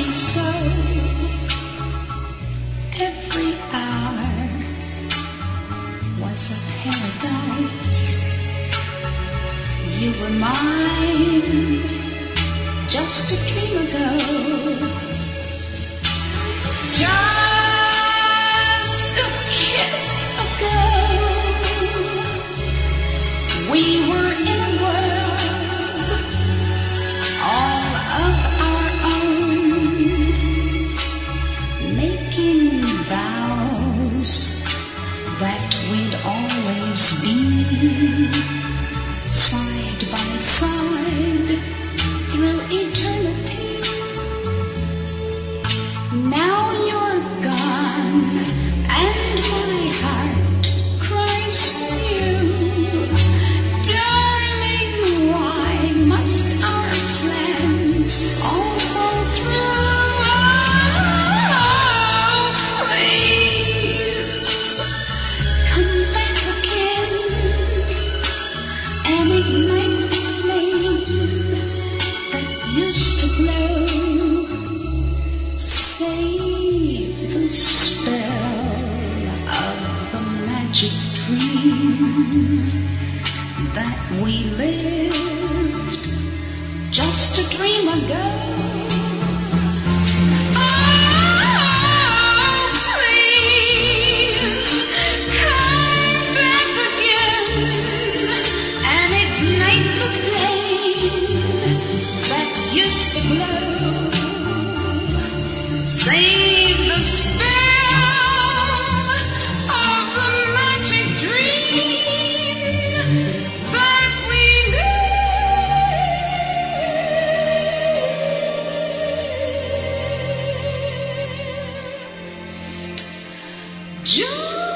so. Every hour was a paradise. You were mine just a dream ago. Just a kiss ago. We were in a world all of our own, making vows that we'd always be side by side through eternity. Now you're gone and my heart cries for you. Darling, why must our plans all fall through? Oh, please come back again and ignite the flame that used to glow. Save the spell of the magic dream that we lived just a dream ago. Oh, please come back again and ignite the flame that used to glow. Save the spell of the magic dream that we lived.